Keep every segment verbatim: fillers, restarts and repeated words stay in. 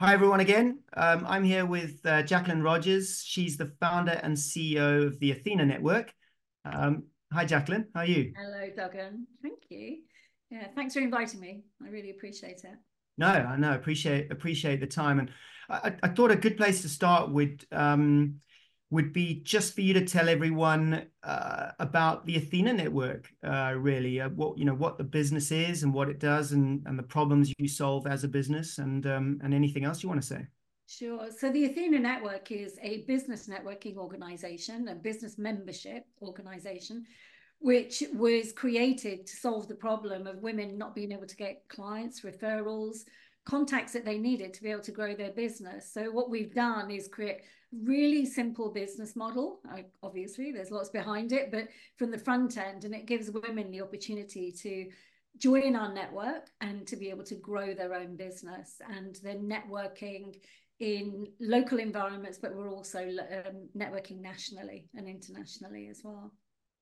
Hi, everyone, again. Um, I'm here with uh, Jacqueline Rogers. She's the founder and C E O of the Athena Network. Um, hi, Jacqueline. How are you? Hello, Duggan. Thank you. Yeah, thanks for inviting me. I really appreciate it. No, I know. Appreciate appreciate the time. And I, I thought a good place to start would um, would be just for you to tell everyone uh, about the Athena Network. Uh, really, uh, what you know, what the business is and what it does, and and the problems you solve as a business, and um, and anything else you want to say. Sure. So the Athena Network is a business networking organization, a business membership organization, which was created to solve the problem of women not being able to get clients, referrals, contacts that they needed to be able to grow their business. So what we've done is create really simple business model. I, obviously, there's lots behind it, but from the front end, and it gives women the opportunity to join our network and to be able to grow their own business. And they're networking in local environments, but we're also um, networking nationally and internationally as well.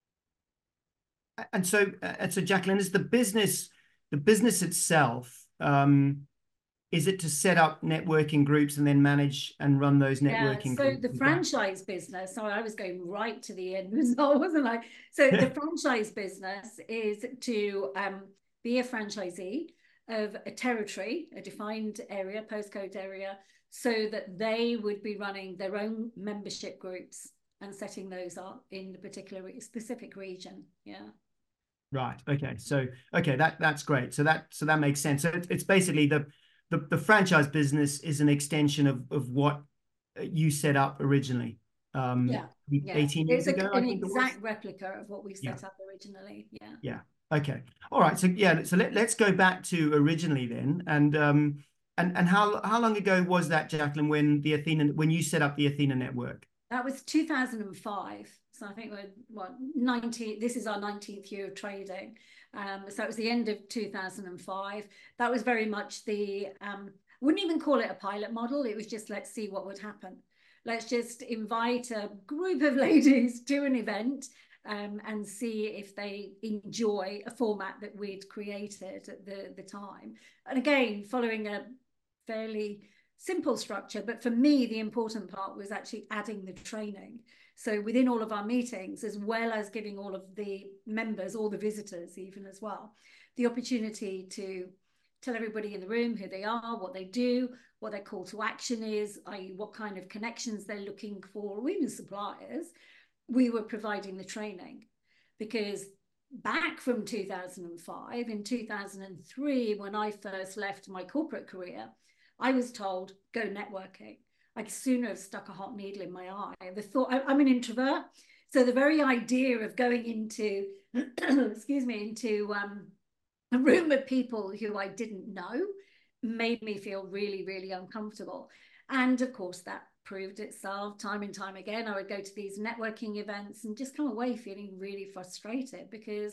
And so, uh, and so, Jacqueline, is the business the business itself? Um, is it to set up networking groups and then manage and run those Yeah, networking so groups? the Is that? franchise business, sorry, I was going right to the end result, wasn't I? So the franchise business is to um, be a franchisee of a territory, a defined area, postcode area, so that they would be running their own membership groups and setting those up in the particular specific region. Yeah. Right. Okay. So, okay, that that's great. So that so that makes sense. So it, it's basically the, the the franchise business is an extension of of what you set up originally, um, Yeah. Yeah. eighteen years It's a, ago, I an think it was. exact replica of what we Yeah. set up originally. Yeah. Yeah. Okay. All right. So yeah. So let, let's go back to originally then, and um, and and how how long ago was that, Jacqueline, when the Athena when you set up the Athena Network? That was two thousand five. So I think we're what nineteen, this is our nineteenth year of trading. Um, so it was the end of two thousand five. That was very much the, um, wouldn't even call it a pilot model. It was just, let's see what would happen. Let's just invite a group of ladies to an event um, and see if they enjoy a format that we'd created at the, the time. And again, following a fairly simple structure, but for me, the important part was actually adding the training. So within all of our meetings, as well as giving all of the members, all the visitors even as well, the opportunity to tell everybody in the room who they are, what they do, what their call to action is, that is what kind of connections they're looking for, or even suppliers, we were providing the training. Because back from two thousand five, in two thousand three, when I first left my corporate career, I was told, go networking. I'd sooner have stuck a hot needle in my eye. The thought, I, I'm an introvert. So the very idea of going into, excuse me, into um, a room of people who I didn't know made me feel really, really uncomfortable. And of course, that proved itself time and time again. I would go to these networking events and just come away feeling really frustrated because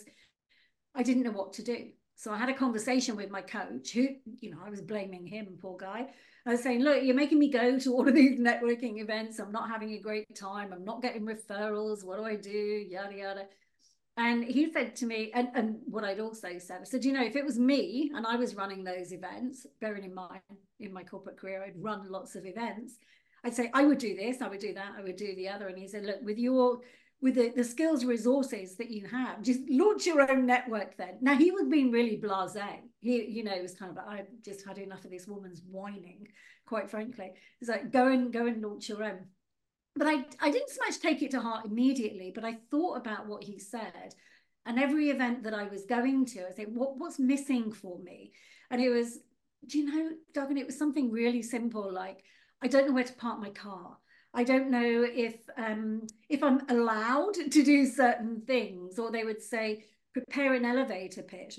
I didn't know what to do. So I had a conversation with my coach who, you know, I was blaming him, poor guy. I was saying, look, you're making me go to all of these networking events. I'm not having a great time. I'm not getting referrals. What do I do? Yada, yada. And he said to me, and, and what I'd also said, I said, you know, if it was me and I was running those events, bearing in mind in my corporate career, I'd run lots of events. I'd say, I would do this, I would do that, I would do the other. And he said, look, with your with the, the skills resources that you have, just launch your own network then. Now he was being really blasé. He, you know, it was kind of like, I just had enough of this woman's whining, quite frankly. It's like, go and go and launch your own. But I, I didn't so much take it to heart immediately, but I thought about what he said. And every event that I was going to, I think, what, what's missing for me? And it was, do you know, Duggan, it was something really simple, like, I don't know where to park my car. I don't know if um, if I'm allowed to do certain things, or they would say, prepare an elevator pitch.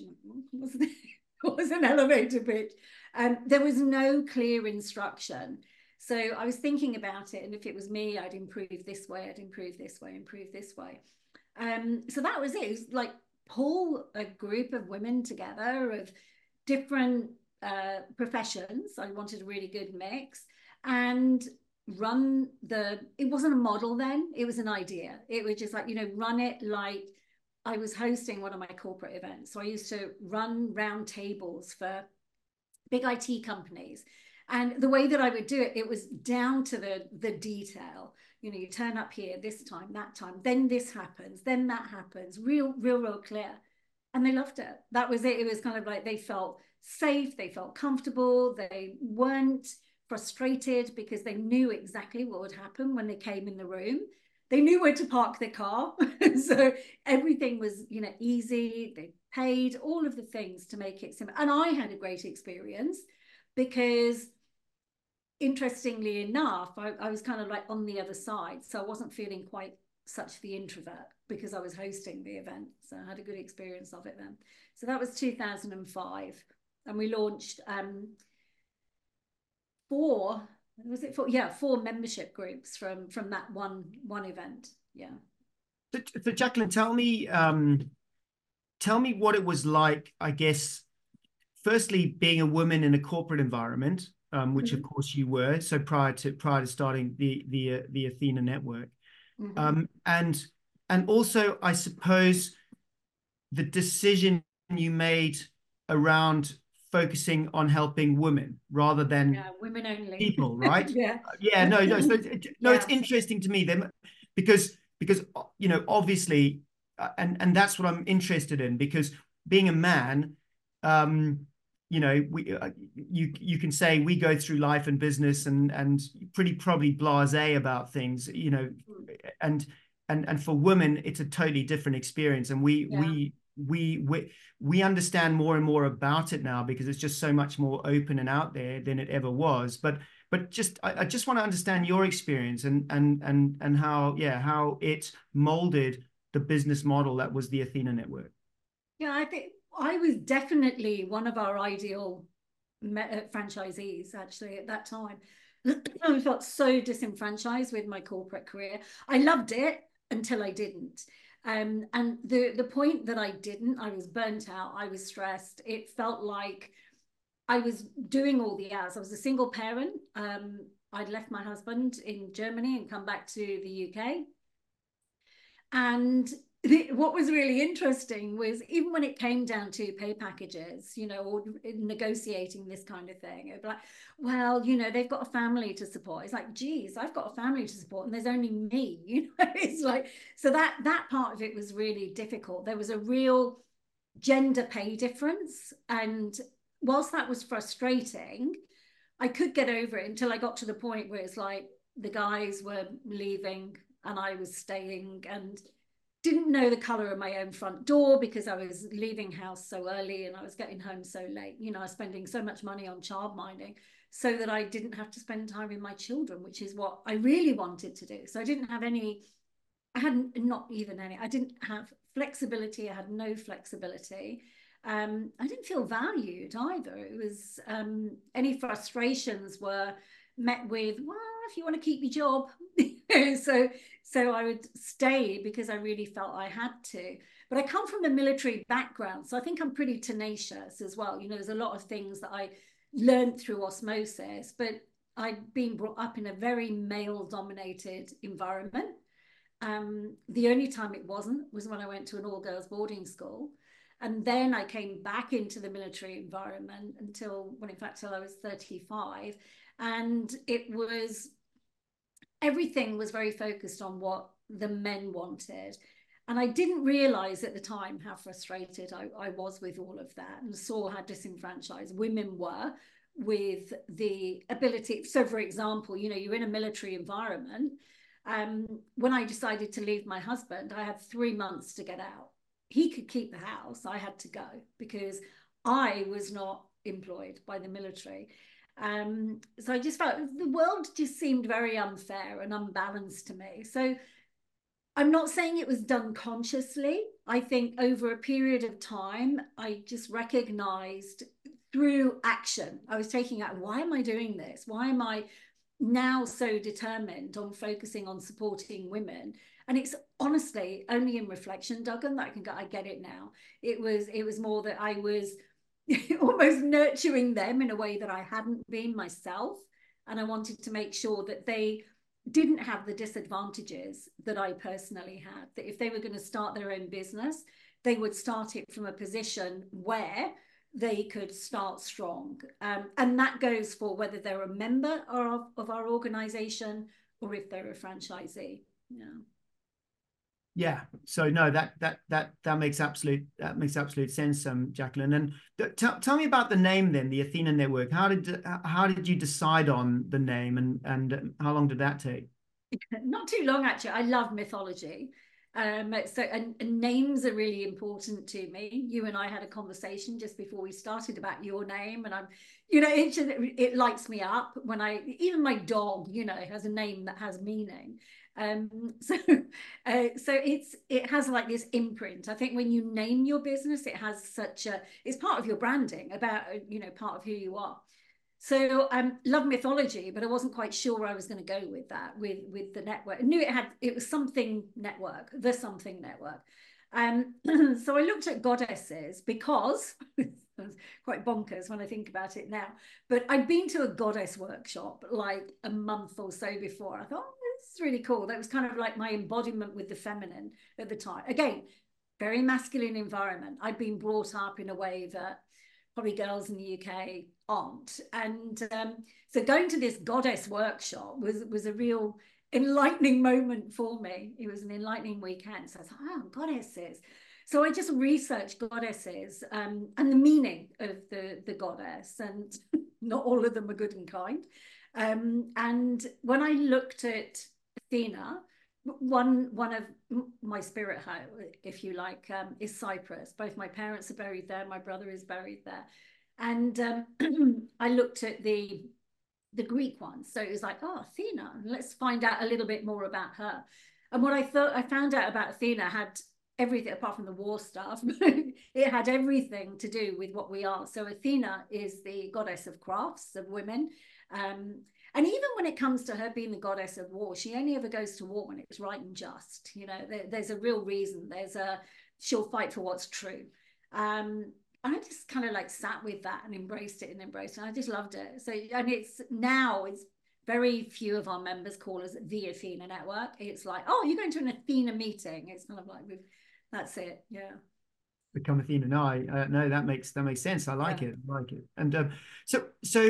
What was an elevator pitch? Um, there was no clear instruction. So I was thinking about it, and if it was me, I'd improve this way, I'd improve this way, improve this way. Um, so that was it. It was like pull a group of women together of different uh, professions. I wanted a really good mix and run the, it wasn't a model then, it was an idea. It was just like, you know, run it like I was hosting one of my corporate events. So I used to run round tables for big I T companies. And the way that I would do it, it was down to the, the detail. You know, you turn up here this time, that time, then this happens, then that happens, real, real, real clear. And they loved it. That was it. It was kind of like they felt safe, they felt comfortable, they weren't frustrated because they knew exactly what would happen when they came in the room. They knew where to park their car. So everything was, you know, easy. They paid all of the things to make it simple. And I had a great experience because, interestingly enough, I, I was kind of like on the other side. So I wasn't feeling quite such the introvert because I was hosting the event. So I had a good experience of it then. So that was two thousand five. And we launched um, four, was it four? Yeah, four membership groups from, from that one, one event. Yeah. So, so Jacqueline, tell me, um, tell me what it was like, I guess, firstly, being a woman in a corporate environment, um, which mm-hmm. of course you were. So prior to prior to starting the the uh, the Athena Network, mm-hmm. um, and and also I suppose the decision you made around focusing on helping women rather than yeah, women only people, right? yeah, yeah, no, no, so, no. Yeah. It's interesting to me then, because because you know, obviously, uh, and and that's what I'm interested in, because being a man, um, you know, we uh, you you can say we go through life and business and and pretty probably blasé about things, you know, and and and for women it's a totally different experience, and we yeah. we we we we understand more and more about it now because it's just so much more open and out there than it ever was. But but just I, I just want to understand your experience and and and and how yeah how it molded the business model that was the Athena Network. Yeah, I think I was definitely one of our ideal franchisees actually at that time. I felt so disenfranchised with my corporate career. I loved it until I didn't. Um, and the, the point that I didn't, I was burnt out, I was stressed. It felt like I was doing all the hours. I was a single parent. Um, I'd left my husband in Germany and come back to the U K. And the, what was really interesting was even when it came down to pay packages, you know, or negotiating this kind of thing, it'd be like, well, you know, they've got a family to support. It's like, geez, I've got a family to support and there's only me, you know. It's like, so that that part of it was really difficult. There was a real gender pay difference, and whilst that was frustrating, I could get over it until I got to the point where it's like the guys were leaving and I was staying, and didn't know the color of my own front door because I was leaving house so early and I was getting home so late. You know, I was spending so much money on childminding so that I didn't have to spend time with my children, which is what I really wanted to do. So I didn't have any, I hadn't, not even any, I didn't have flexibility. I had no flexibility. Um, I didn't feel valued either. It was, um, any frustrations were met with, well, if you want to keep your job. so so I would stay because I really felt I had to. But I come from a military background, so I think I'm pretty tenacious as well. You know, there's a lot of things that I learned through osmosis, but I'd been brought up in a very male-dominated environment. Um, the only time it wasn't was when I went to an all-girls boarding school. And then I came back into the military environment until, well, in fact, till I was thirty-five. And it was, everything was very focused on what the men wanted. And I didn't realize at the time how frustrated I, I was with all of that, and saw how disenfranchised women were with the ability. So for example, you know, you're in a military environment. Um, when I decided to leave my husband, I had three months to get out. He could keep the house. I had to go because I was not employed by the military. Um, so I just felt the world just seemed very unfair and unbalanced to me. So I'm not saying it was done consciously. I think over a period of time, I just recognized through action, I was taking out, why am I doing this? Why am I now so determined on focusing on supporting women? And it's honestly only in reflection, Duggan, that I can get, I get it now. It was, it was more that I was almost nurturing them in a way that I hadn't been myself. And I wanted to make sure that they didn't have the disadvantages that I personally had, that if they were going to start their own business, they would start it from a position where they could start strong. Um, and that goes for whether they're a member of, of our organization or if they're a franchisee. Yeah. Yeah. So no, that that that that makes absolute that makes absolute sense, um, Jacqueline. And tell tell me about the name then, the Athena Network. How did how did you decide on the name, and and how long did that take? Not too long, actually. I love mythology. Um, so and, and names are really important to me. You and I had a conversation just before we started about your name, and I'm, you know, it just, it lights me up when I, even my dog, you know, has a name that has meaning. Um, so, uh, so it's it has like this imprint. I think when you name your business, it has such a, it's part of your branding, about, you know, part of who you are. So um, love mythology, but I wasn't quite sure where I was going to go with that, with with the network. I knew it had, it was something network, the something network. Um, so I looked at goddesses because it's quite bonkers when I think about it now. But I'd been to a goddess workshop like a month or so before. I thought, oh, this is really cool. That was kind of like my embodiment with the feminine at the time. Again, very masculine environment. I'd been brought up in a way that probably girls in the U K aren't. And um, so going to this goddess workshop was, was a real enlightening moment for me. It was an enlightening weekend. So I thought, oh, goddesses. So I just researched goddesses um, and the meaning of the, the goddess, and not all of them are good and kind. Um, and when I looked at Athena, one one of my spirit home, if you like, um, is Cyprus. Both my parents are buried there. My brother is buried there. And um, I looked at the the Greek ones. So it was like, oh, Athena, let's find out a little bit more about her. And what I thought I found out about Athena had everything, apart from the war stuff, it had everything to do with what we are. So Athena is the goddess of crafts, of women. Um, and even when it comes to her being the goddess of war, she only ever goes to war when it's right and just. You know, there, there's a real reason. There's a, she'll fight for what's true. Um, I just kind of like sat with that and embraced it and embraced it. And I just loved it. So, and it's now, it's very few of our members call us the Athena Network. It's like, oh, you're going to an Athena meeting. It's kind of like, we've, that's it. Yeah. Become Athena. No, I, uh, no, that makes, that makes sense. I like yeah. it. I like it. And um, so, so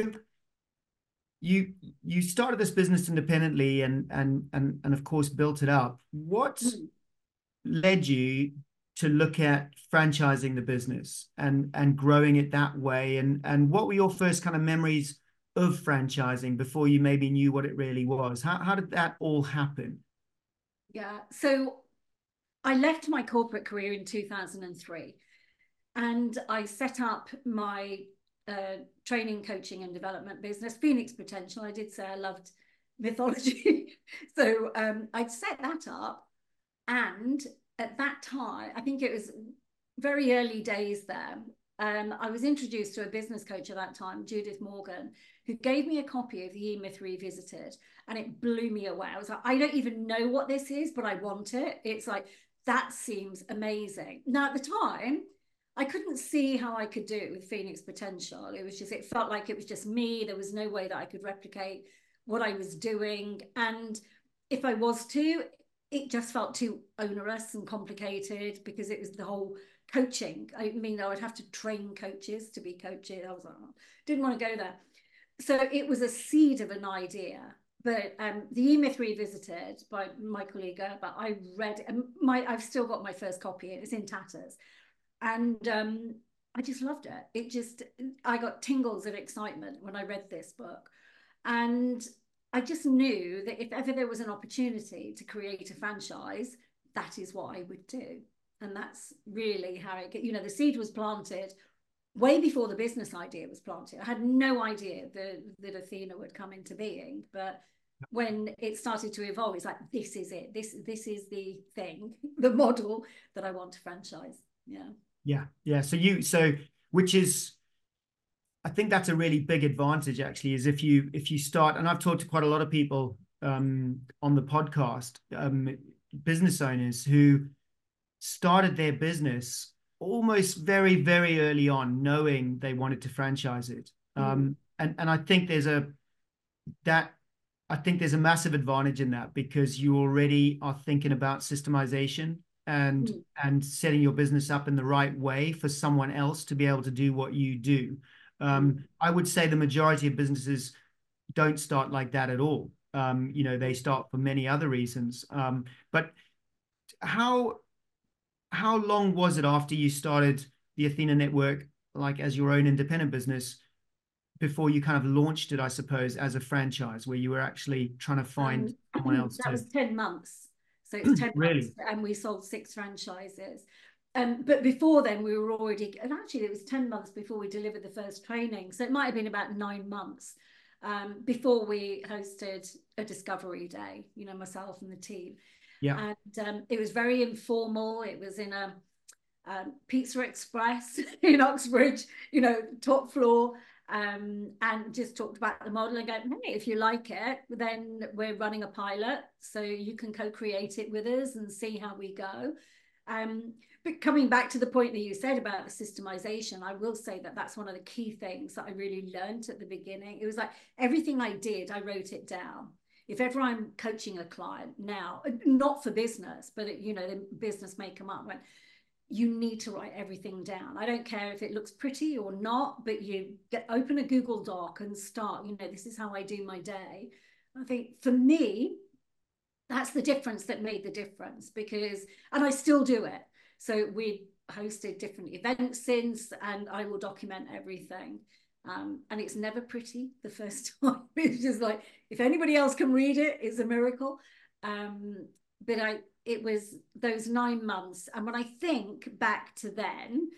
you, you started this business independently and, and, and, and of course built it up. What mm. led you to look at franchising the business and and growing it that way, and and what were your first kind of memories of franchising before you maybe knew what it really was? How, how did that all happen? Yeah, so I left my corporate career in two thousand three and I set up my uh, training, coaching and development business, Phoenix Potential. I did say I loved mythology. So um, I'd set that up, and at that time, I think it was very early days there, um, I was introduced to a business coach at that time, Judith Morgan, who gave me a copy of the E-Myth Revisited, and it blew me away. I was like, I don't even know what this is, but I want it. It's like, that seems amazing. Now, at the time, I couldn't see how I could do it with Phoenix Potential. It was just, it felt like it was just me. There was no way that I could replicate what I was doing. And if I was to, it just felt too onerous and complicated because it was the whole coaching. I mean, I would have to train coaches to be coaches. I was like, oh, didn't want to go there. So it was a seed of an idea. But um, the E-Myth Revisited by Michael E. Gerber, I read, and my, I've still got my first copy. It's in tatters. And um, I just loved it. It just, I got tingles of excitement when I read this book. And I just knew that if ever there was an opportunity to create a franchise, that is what I would do. And that's really how it, you know, the seed was planted way before the business idea was planted. I had no idea that, that Athena would come into being, but when it started to evolve, it's like, this is it. This, this is the thing, the model that I want to franchise. Yeah. Yeah. Yeah. So you, so, which is, I think that's a really big advantage actually, is if you, if you start, and I've talked to quite a lot of people um, on the podcast, um, business owners who started their business almost very, very early on, knowing they wanted to franchise it. Mm. Um, and, and I think there's a, that, I think there's a massive advantage in that because you already are thinking about systemization and Mm. and setting your business up in the right way for someone else to be able to do what you do. Mm. Um, I would say the majority of businesses don't start like that at all. Um, you know, they start for many other reasons. Um, but how how long was it after you started the Athena Network, like as your own independent business, before you kind of launched it, I suppose, as a franchise, where you were actually trying to find Um, someone else that to was ten months. So it's ten months, really? and we sold six franchises. Um, but before then, we were already, and actually, it was ten months before we delivered the first training. So it might have been about nine months um, before we hosted a discovery day, you know, myself and the team. Yeah. And um, it was very informal. It was in a um, Pizza Express in Oxbridge, you know, top floor, um, and just talked about the model and go, hey, if you like it, then we're running a pilot, so you can co-create it with us and see how we go. Um, but coming back to the point that you said about the systemization, I will say that that's one of the key things that I really learned at the beginning. It was like everything I did, I wrote it down. If ever I'm coaching a client now, not for business, but it, you know, the business may come up when you need to write everything down. I don't care if it looks pretty or not, but you get open a Google Doc and start, you know, this is how I do my day. I think for me, that's the difference that made the difference, because, and I still do it. So we hosted different events since, and I will document everything. Um, and it's never pretty the first time. It's just like, if anybody else can read it, it's a miracle. Um, but I, it was those nine months. And when I think back to then,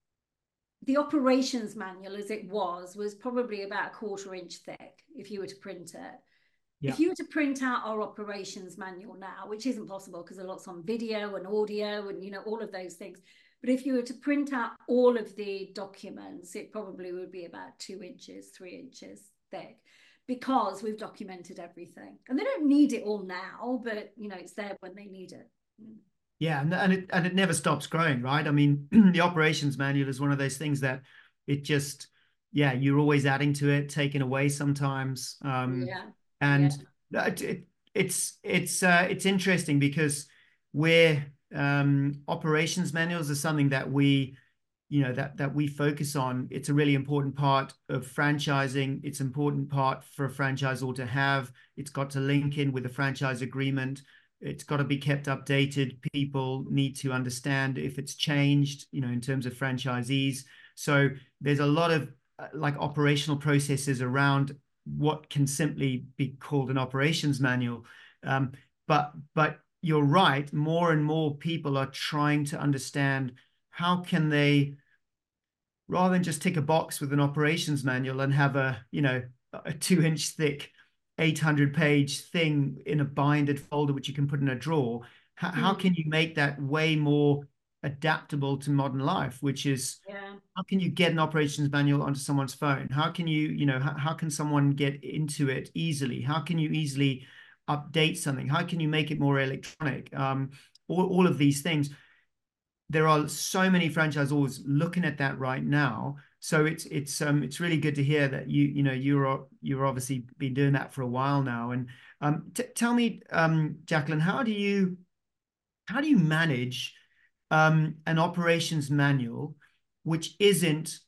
the operations manual as it was, was probably about a quarter inch thick if you were to print it. Yeah. If you were to print out our operations manual now, which isn't possible because a lot's on video and audio and, you know, all of those things. But if you were to print out all of the documents, it probably would be about two inches, three inches thick, because we've documented everything. And they don't need it all now, but, you know, it's there when they need it. Yeah, and, and it and it never stops growing, right? I mean, the operations manual is one of those things that it just, yeah, you're always adding to it, taking away sometimes. Um, Yeah, yeah. and it, it, it's it's uh, it's interesting because we're um, operations manuals are something that we, you know, that that we focus on. It's a really important part of franchising. It's an important part for a franchisor to have. It's got to link in with a franchise agreement. It's got to be kept updated. People need to understand if it's changed, you know, in terms of franchisees. So there's a lot of uh, like operational processes around what can simply be called an operations manual. Um, but but you're right, more and more people are trying to understand how can they, rather than just tick a box with an operations manual and have a, you know, a two inch thick eight hundred page thing in a binded folder which you can put in a drawer, how, how Mm. can you make that way more adaptable to modern life, which is, Yeah. how can you get an operations manual onto someone's phone? How can you, you know, how, how can someone get into it easily? How can you easily update something? How can you make it more electronic? Um, all, all of these things. There are so many franchisors looking at that right now. So it's it's um it's really good to hear that you you know you're you're obviously been doing that for a while now. And um t tell me, um Jacqueline, how do you how do you manage um an operations manual which isn't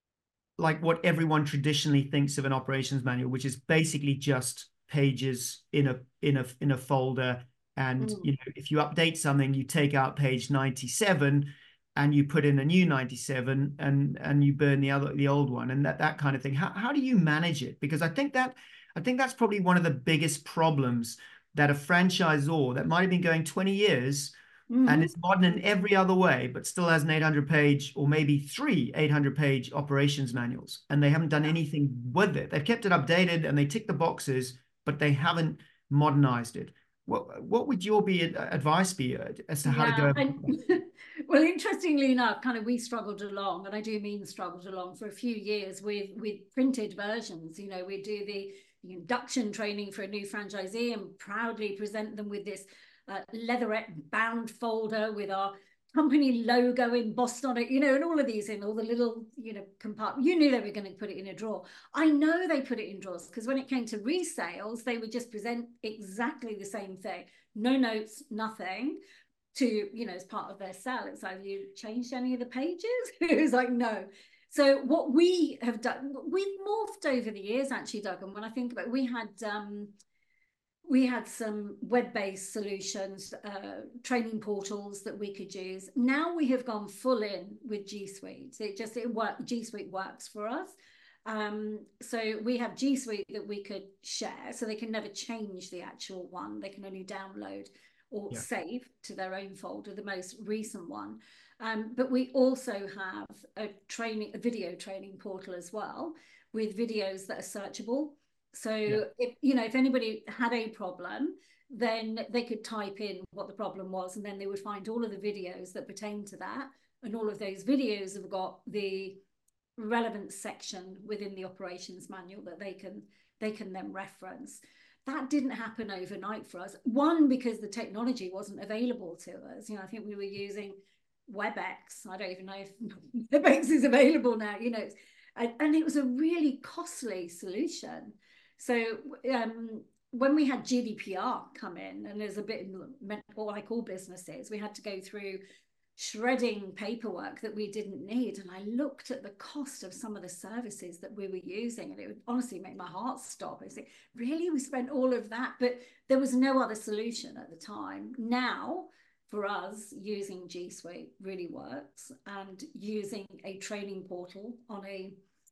like what everyone traditionally thinks of an operations manual, which is basically just pages in a in a in a folder. And Mm. you know, if you update something, you take out page ninety-seven and you put in a new ninety-seven, and and you burn the other the old one, and that that kind of thing. How how do you manage it? Because I think that I think that's probably one of the biggest problems that a franchisor that might have been going twenty years and Mm-hmm. it's modern in every other way, but still has an eight hundred page or maybe three eight hundred page operations manuals, and they haven't done anything with it. They've kept it updated and they tick the boxes, but they haven't modernized it. What what would your be advice be as to how to go Yeah, about and that? well, interestingly enough, kind of we struggled along, and I do mean struggled along for a few years with with printed versions. You know, we do the, the induction training for a new franchisee and proudly present them with this uh, leatherette bound folder with our company logo embossed on it, you know, and all of these in all the little, you know, compartment. You knew they were going to put it in a drawer. I know they put it in drawers because when it came to resales, they would just present exactly the same thing. No notes, nothing. to, you know, as part of their sell. It's like, have you changed any of the pages? It was like, no. So what we have done, we've morphed over the years, actually, Doug. And when I think about it, we had um, we had some web-based solutions, uh, training portals that we could use. Now we have gone full in with G Suite. It just it work. G Suite works for us. Um, so we have G Suite that we could share, so they can never change the actual one. They can only download or yeah. save to their own folder, the most recent one. Um, but we also have a training, a video training portal as well, with videos that are searchable. So yeah. if, you know, if anybody had a problem, then they could type in what the problem was, and then they would find all of the videos that pertain to that. And all of those videos have got the relevant section within the operations manual that they can, they can then reference. That didn't happen overnight for us. One, because the technology wasn't available to us. You know, I think we were using WebEx. I don't even know if WebEx is available now, you know, and, and it was a really costly solution. So um, when we had G D P R come in, and there's a bit, like all businesses, we had to go through shredding paperwork that we didn't need. And I looked at the cost of some of the services that we were using, and it would honestly make my heart stop. I say, really, we spent all of that? But there was no other solution at the time. Now, for us, using G Suite really works, and using a training portal on a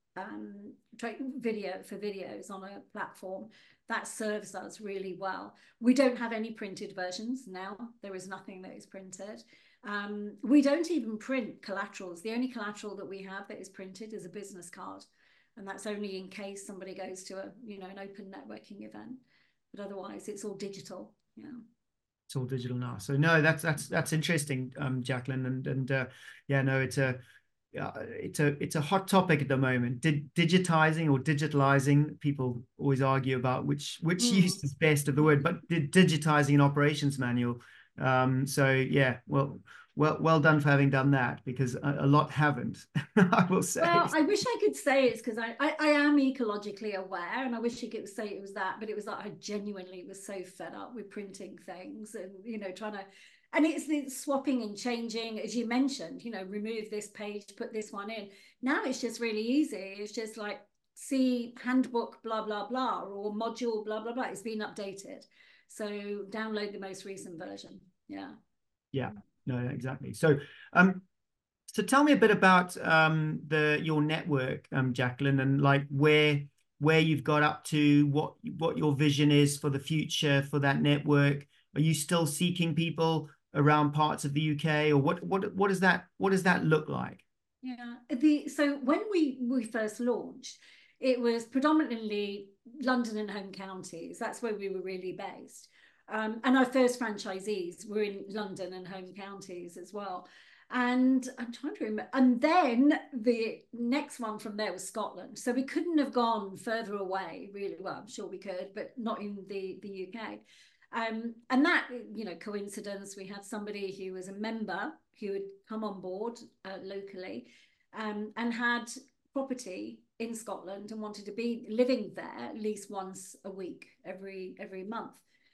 um, video for videos on a platform, that serves us really well. We don't have any printed versions now. There is nothing that is printed. Um, we don't even print collaterals. The only collateral that we have that is printed is a business card. And that's only in case somebody goes to a, you know, an open networking event. But otherwise, it's all digital. Yeah. It's all digital now. So no, that's that's that's interesting, um, Jacqueline, and and uh, yeah, no, it's a uh, it's a it's a hot topic at the moment. Did digitizing or digitalizing? People always argue about which which mm. use is best of the word, but digitizing an operations manual. Um, so yeah, well. Well, well done for having done that, because a, a lot haven't. I will say. Well, I wish I could say it's because I, I I am ecologically aware, and I wish I could say it was that, but it was that I genuinely was so fed up with printing things and, you know, trying to, and it's the swapping and changing, as you mentioned, you know, remove this page, put this one in. Now it's just really easy. It's just like, see handbook, blah, blah, blah, or module, blah, blah, blah. It's been updated. So download the most recent version. Yeah. Yeah. No, exactly. So, um, so tell me a bit about um the your network, um, Jacqueline, and like where where you've got up to, what what your vision is for the future for that network. Are you still seeking people around parts of the U K, or what what what does that what does that look like? Yeah. The so when we we first launched, it was predominantly London and home counties. That's where we were really based. Um, and our first franchisees were in London and home counties as well. And I'm trying to remember. And then the next one from there was Scotland. So we couldn't have gone further away, really. Well, I'm sure we could, but not in the, the U K. Um, and that, you know, coincidence, we had somebody who was a member who had come on board uh, locally um, and had property in Scotland and wanted to be living there at least once a week, every every month.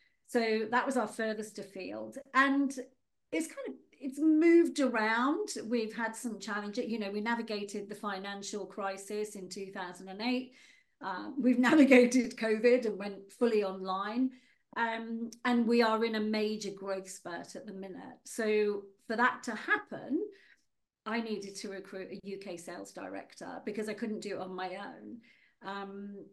So that was our furthest afield. And it's kind of, it's moved around. We've had some challenges. You know, we navigated the financial crisis in two thousand eight. Uh, we've navigated COVID and went fully online. Um, and we are in a major growth spurt at the minute. So for that to happen, I needed to recruit a U K sales director, because I couldn't do it on my own. Um,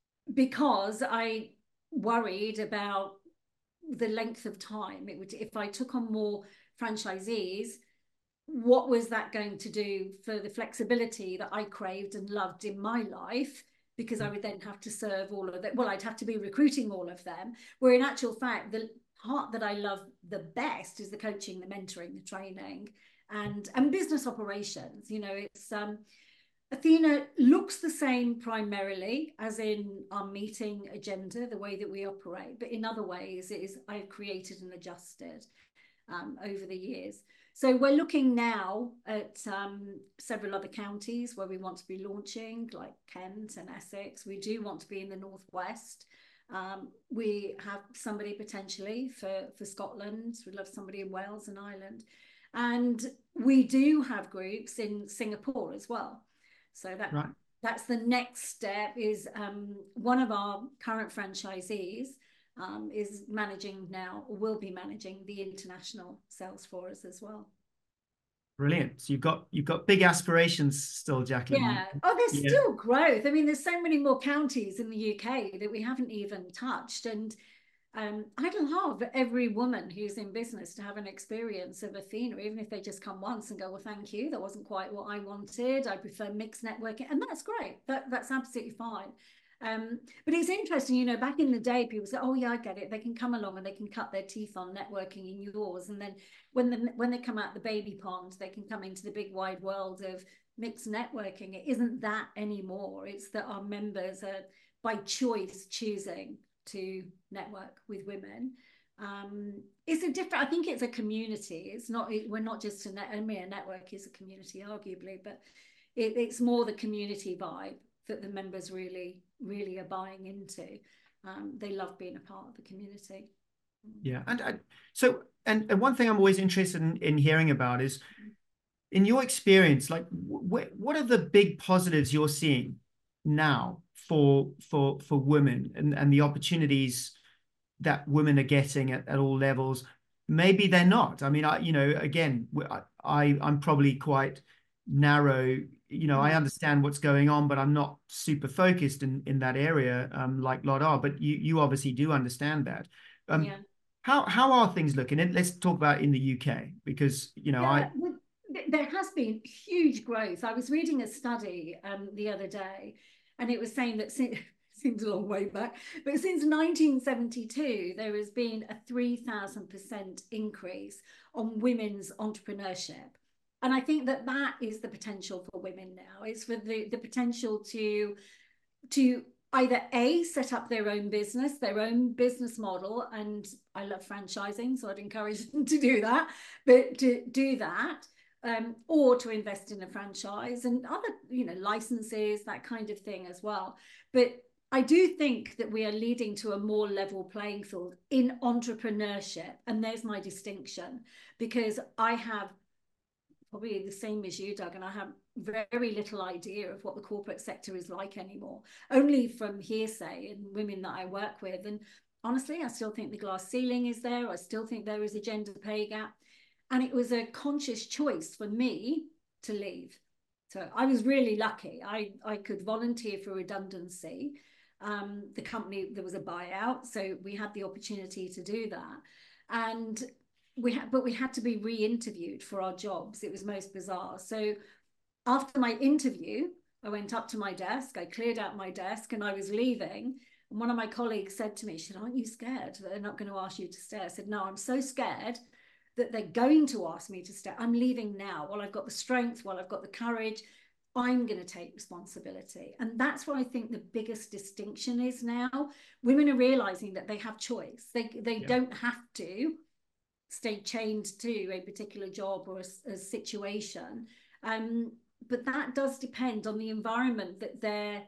because I worried about the length of time it would, if I took on more franchisees, what was that going to do for the flexibility that I craved and loved in my life? Because I would then have to serve all of that. Well, I'd have to be recruiting all of them, where in actual fact, the part that I love the best is the coaching, the mentoring, the training, and and business operations. You know, it's um Athena looks the same primarily as in our meeting agenda, the way that we operate, but in other ways it is I've created and adjusted um, over the years. So we're looking now at um, several other counties where we want to be launching, like Kent and Essex. We do want to be in the Northwest. Um, we have somebody potentially for, for Scotland. We'd love somebody in Wales and Ireland. And we do have groups in Singapore as well. So that Right. that's the next step is um, one of our current franchisees um, is managing now, or will be managing the international sales for us as well. Brilliant. So you've got you've got big aspirations still, Jacqueline. Yeah. Oh, there's Yeah. still growth. I mean, there's so many more counties in the U K that we haven't even touched. And um, I'd love every woman who's in business to have an experience of Athena, even if they just come once and go, well, thank you. That wasn't quite what I wanted. I prefer mixed networking. And that's great. That, that's absolutely fine. Um, but it's interesting, you know, back in the day, people say, oh, yeah, I get it. They can come along and they can cut their teeth on networking in yours. And then when, the, when they come out the baby pond, they can come into the big wide world of mixed networking. It isn't that anymore. It's that our members are by choice choosing to network with women. Um, it's a different, I think it's a community. It's not, it, we're not just a, net, I mean, a network is a community, arguably, but it, it's more the community vibe that the members really, really are buying into. Um, they love being a part of the community. Yeah. And, and so, and, and one thing I'm always interested in, in hearing about is, in your experience, like wh what are the big positives you're seeing now for for for women and, and the opportunities that women are getting at, at all levels? Maybe they're not. I mean, I, you know, again, I, I I'm probably quite narrow. You know, I understand what's going on, but I'm not super focused in in that area, um, like Lot are. But you you obviously do understand that. Um, yeah. How how are things looking? And let's talk about in the U K, because you know Yeah, I. there has been huge growth. I was reading a study um, the other day, and it was saying that since, seems a long way back, but since nineteen seventy-two, there has been a three thousand percent increase on women's entrepreneurship. And I think that that is the potential for women now. It's for the, the potential to, to either A, set up their own business, their own business model. And I love franchising, so I'd encourage them to do that, but to do that. Um, or to invest in a franchise and other, you know, licenses, that kind of thing as well. But I do think that we are leading to a more level playing field in entrepreneurship. And there's my distinction, because I have probably the same as you, Doug, and I have very little idea of what the corporate sector is like anymore, only from hearsay and women that I work with. And honestly, I still think the glass ceiling is there. I still think there is a gender pay gap. And it was a conscious choice for me to leave. So I was really lucky. I, I could volunteer for redundancy. Um, the company, there was a buyout, so we had the opportunity to do that. And we had, but we had to be re-interviewed for our jobs. It was most bizarre. So after my interview, I went up to my desk, I cleared out my desk, and I was leaving. And one of my colleagues said to me, she said, aren't you scared that they're not going to ask you to stay? I said, no, I'm so scared that they're going to ask me to stay. I'm leaving now. While I've got the strength, while I've got the courage, I'm going to take responsibility. And that's what I think the biggest distinction is now. Women are realizing that they have choice. They, they yeah. don't have to stay chained to a particular job or a, a situation. Um, but that does depend on the environment that they're,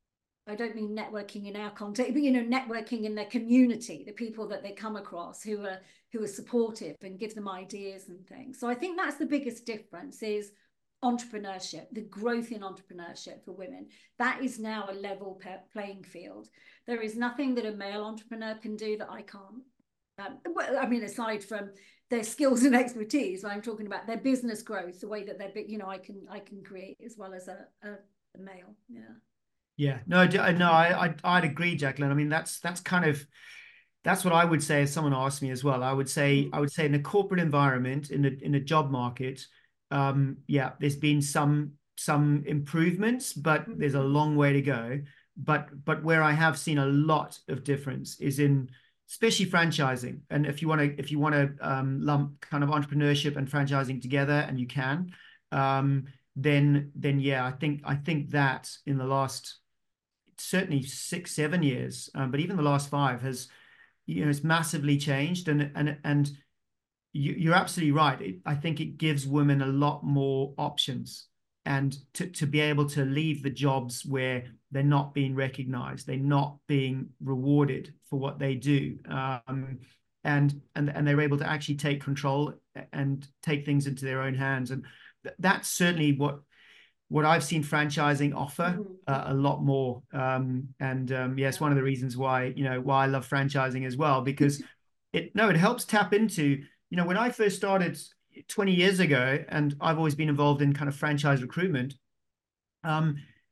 I don't mean networking in our context, but, you know, networking in their community, the people that they come across who are, who are supportive and give them ideas and things. So I think that's the biggest difference is entrepreneurship, the growth in entrepreneurship for women. That is now a level playing field. There is nothing that a male entrepreneur can do that I can't. Um, well, I mean, aside from their skills and expertise, I'm talking about their business growth, the way that they're, you know, I can I can create as well as a, a, a male. Yeah. Yeah. No, no, I, I I'd agree, Jacqueline. I mean, that's that's kind of that's what I would say if someone asked me as well. I would say mm. I would say in a corporate environment, in a in a job market, um, yeah, there's been some some improvements, but there's a long way to go. But but where I have seen a lot of difference is in especially franchising. And if you want to, if you want to um, lump kind of entrepreneurship and franchising together, and you can, um, then then yeah, I think I think that in the last certainly six, seven years, um, but even the last five has, you know, it's massively changed. And and and you, you're absolutely right. It, I think it gives women a lot more options. and to, to be able to leave the jobs where they're not being recognized, they're not being rewarded for what they do. Um, and, and, and they're able to actually take control and take things into their own hands. And th that's certainly what, what I've seen franchising offer uh, a lot more. Um, and um, yes, yeah, one of the reasons why, you know, why I love franchising as well, because it, no, it helps tap into, you know, when I first started twenty years ago, and I've always been involved in kind of franchise recruitment, um,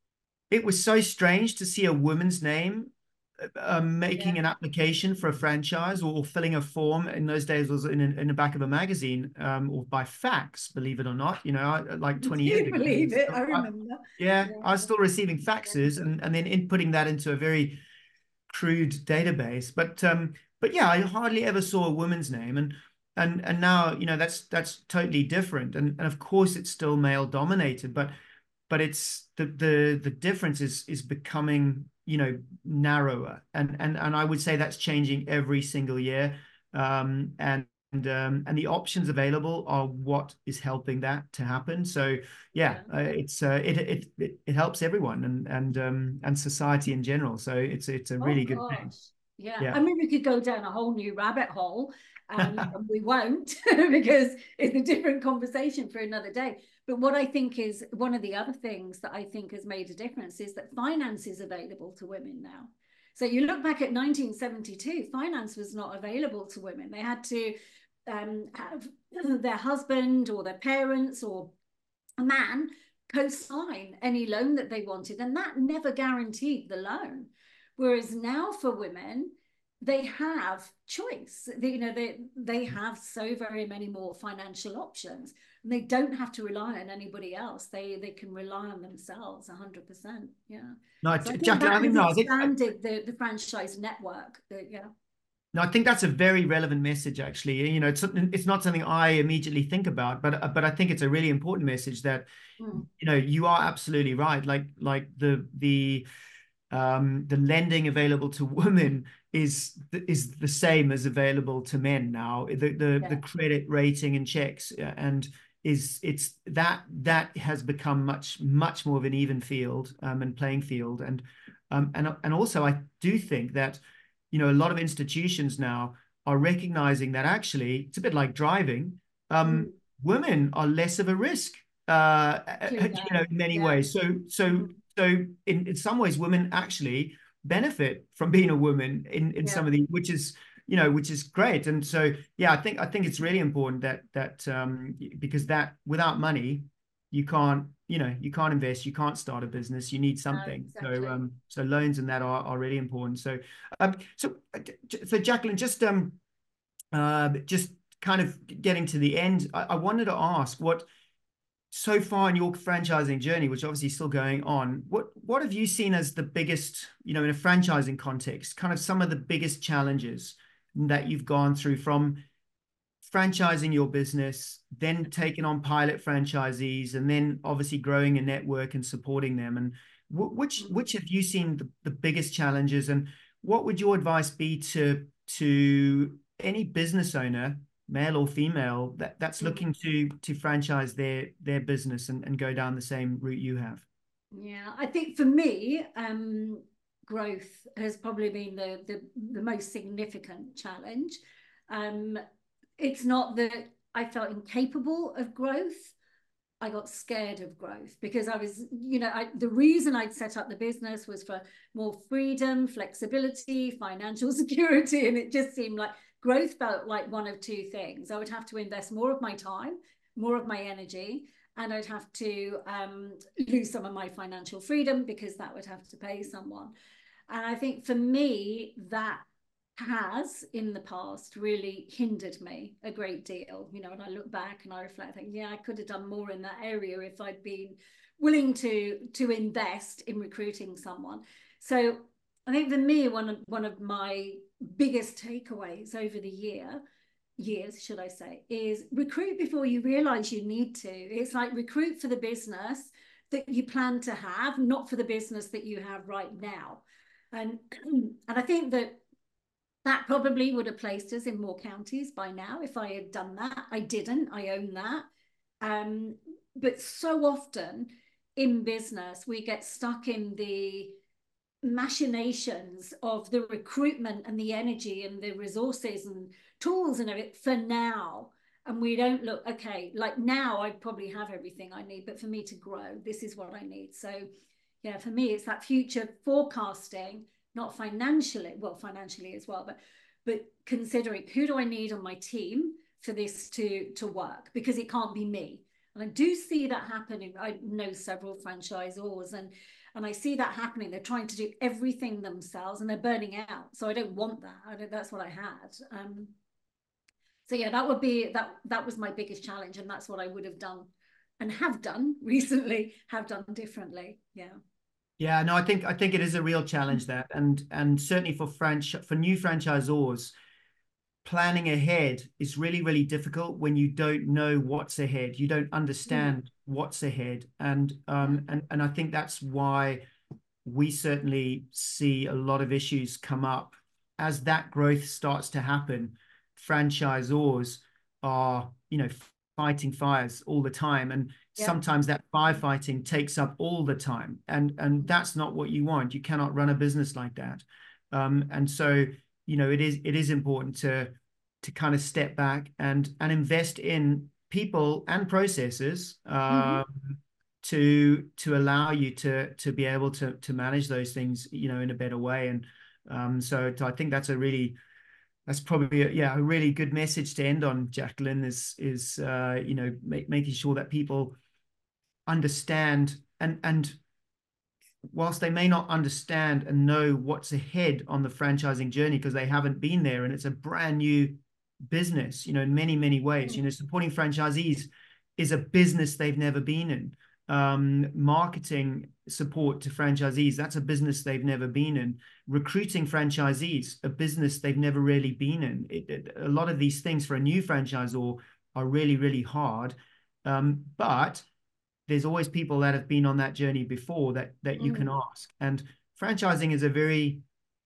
it was so strange to see a woman's name uh, making yeah. an application for a franchise, or, or filling a form. In those days, was in, in the back of a magazine, um, or by fax, believe it or not. You know, I, like twenty years ago. Believe it, I remember. I, yeah, yeah, I was still receiving faxes, and, and then inputting that into a very crude database. But um, but yeah, I hardly ever saw a woman's name, and and and now, you know, that's that's totally different. And and of course, it's still male dominated, but but it's the the the difference is is becoming, you know, narrower, and and and I would say that's changing every single year, um, and and um, and the options available are what is helping that to happen. So yeah, yeah. Uh, it's uh, it, it it it helps everyone, and and um, and society in general. So it's it's a really oh, good thing. Yeah. yeah, I mean, we could go down a whole new rabbit hole, um, and we won't because it's a different conversation for another day. But what I think is one of the other things that I think has made a difference is that finance is available to women now. So you look back at nineteen seventy-two, finance was not available to women. They had to um, have their husband or their parents or a man co-sign any loan that they wanted, and that never guaranteed the loan. Whereas now for women, they have choice. They, you know, they they have so very many more financial options, and they don't have to rely on anybody else. They they can rely on themselves one hundred percent. Yeah. No, so I Jacqueline, that I think no, expanded I think, the the franchise network. The, yeah. No, I think that's a very relevant message, actually. You know, it's it's not something I immediately think about, but but I think it's a really important message that, mm. you know, you are absolutely right. Like like the the um, the lending available to women is is the same as available to men now. The the, yeah. the credit rating and checks and is it's that that has become much much more of an even field um, and playing field, and um, and and also I do think that, you know, a lot of institutions now are recognizing that actually it's a bit like driving. Um, mm. Women are less of a risk, uh, you know, in many yeah. ways. So so. Mm. So in, in some ways, women actually benefit from being a woman in, in yeah. some of the, which is, you know, which is great. And so, yeah, I think I think it's really important that that um, because that without money, you can't, you know, you can't invest, you can't start a business, you need something. No, exactly. So um, so loans and that are, are really important. So um, so so Jacqueline, just um, uh, just kind of getting to the end, I, I wanted to ask what. So far in your franchising journey, which obviously is still going on, what what have you seen as the biggest, you know, in a franchising context, kind of some of the biggest challenges that you've gone through from franchising your business, then taking on pilot franchisees, and then obviously growing a network and supporting them? And which which have you seen the, the biggest challenges, and what would your advice be to to any business owner, male or female, that that's looking to to franchise their their business and, and go down the same route you have? Yeah, I think for me, um, growth has probably been the, the the most significant challenge. Um, it's not that I felt incapable of growth. I got scared of growth because I was, you know, I, the reason I'd set up the business was for more freedom, flexibility, financial security, and it just seemed like growth felt like one of two things. I would have to invest more of my time, more of my energy, and I'd have to um, lose some of my financial freedom because that would have to pay someone. And I think for me, that has in the past really hindered me a great deal. You know, and I look back and I reflect, think, yeah, I could have done more in that area if I'd been willing to, to invest in recruiting someone. So I think for me, one of, one of my biggest takeaways over the year, years, should I say, is recruit before you realize you need to. It's like recruit for the business that you plan to have, not for the business that you have right now. And, and I think that that probably would have placed us in more counties by now if I had done that. I didn't, I own that. Um, but so often in business, we get stuck in the machinations of the recruitment and the energy and the resources and tools and everything for now. And we don't look, okay, like now I probably have everything I need, but for me to grow, this is what I need. So yeah, for me, it's that future forecasting, not financially, well, financially as well, but but considering who do I need on my team for this to, to work, because it can't be me. And I do see that happening. I know several franchisors, and and I see that happening. They're trying to do everything themselves and they're burning out. So I don't want that. I don't, that's what I had. Um, so yeah, that would be, that, that was my biggest challenge. And that's what I would have done and have done recently, have done differently. Yeah. Yeah, no, I think I think it is a real challenge, that, and and certainly for franchise for new franchisors, planning ahead is really, really difficult when you don't know what's ahead. You don't understand mm. what's ahead. And um and, and I think that's why we certainly see a lot of issues come up as that growth starts to happen. Franchisors are, you know, fighting fires all the time. And yeah. sometimes that firefighting takes up all the time. And, and that's not what you want. You cannot run a business like that. Um, and so, you know, it is it is important to to kind of step back and and invest in people and processes um, mm-hmm. to to allow you to to be able to to manage those things, you know, in a better way. And um, so I think that's a really that's probably a, yeah a really good message to end on, Jacqueline, is is uh, you know make, making sure that people understand, and and whilst they may not understand and know what's ahead on the franchising journey because they haven't been there and it's a brand new business, you know, in many, many ways, you know, supporting franchisees is a business they've never been in. Um, marketing support to franchisees, that's a business they've never been in. Recruiting franchisees, a business they've never really been in. It, it, a lot of these things for a new franchisor are really, really hard. Um, but there's always people that have been on that journey before that that you mm. can ask. And franchising is a very,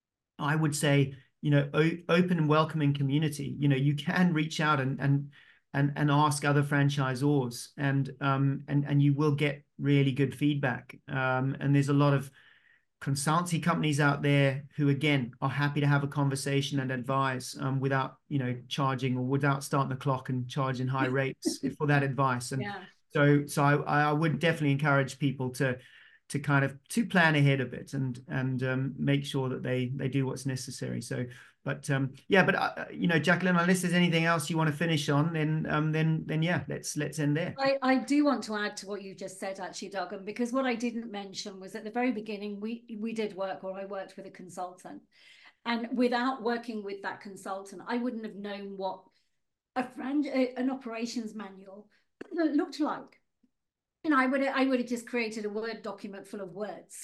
I would say, you know, open and welcoming community. You know, you can reach out and and and and ask other franchisors, and um and and you will get really good feedback. Um, and there's a lot of consultancy companies out there who, again, are happy to have a conversation and advise um, without, you know, charging or without starting the clock and charging high rates for that advice. And yeah. So, so I, I would definitely encourage people to, to kind of to plan ahead a bit and and um, make sure that they they do what's necessary. So, but um, yeah, but uh, you know, Jacqueline, unless there's anything else you want to finish on, then um, then then yeah, let's let's end there. I I do want to add to what you just said, actually, Doug, because what I didn't mention was at the very beginning we we did work, or I worked with a consultant, and without working with that consultant, I wouldn't have known what a friend an operations manual looked like. And I would I would have just created a Word document full of words.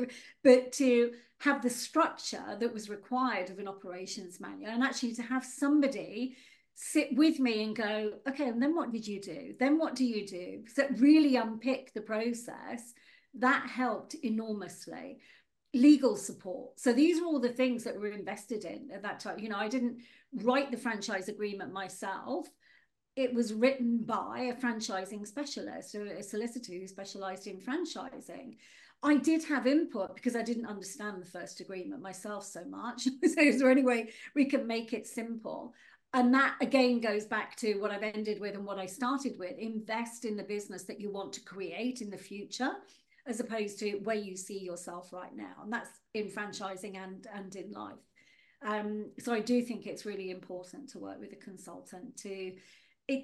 But to have the structure that was required of an operations manual, and actually to have somebody sit with me and go, okay, and then what did you do? Then what do you do? So really unpick the process, that helped enormously. Legal support. So these are all the things that were invested in at that time. You know, I didn't write the franchise agreement myself. It was written by a franchising specialist, or a solicitor who specialized in franchising. I did have input because I didn't understand the first agreement myself so much. So is there any way we can make it simple? And that again goes back to what I've ended with and what I started with. Invest in the business that you want to create in the future, as opposed to where you see yourself right now. And that's in franchising and, and in life. Um, so I do think it's really important to work with a consultant to It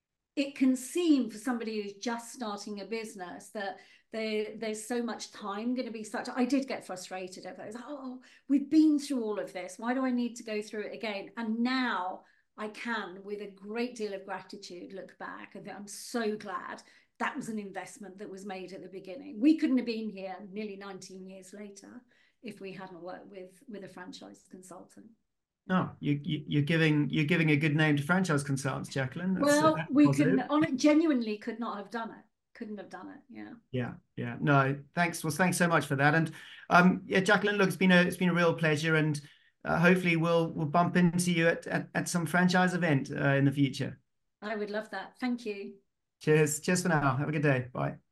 it can seem for somebody who's just starting a business that there, there's so much time going to be such. I did get frustrated over it. I was like, oh, we've been through all of this. Why do I need to go through it again? And now I can, with a great deal of gratitude, look back and I'm so glad that was an investment that was made at the beginning. We couldn't have been here nearly nineteen years later if we hadn't worked with, with a franchise consultant. No, you, you you're giving you're giving a good name to franchise consultants, Jacqueline. That's, well, uh, we couldn't on it genuinely could not have done it. Couldn't have done it. Yeah. Yeah, yeah. No, thanks. Well, thanks so much for that. And um, yeah, Jacqueline, look, it's been a it's been a real pleasure, and uh, hopefully we'll we'll bump into you at at, at some franchise event uh, in the future. I would love that. Thank you. Cheers. Cheers for now. Have a good day. Bye.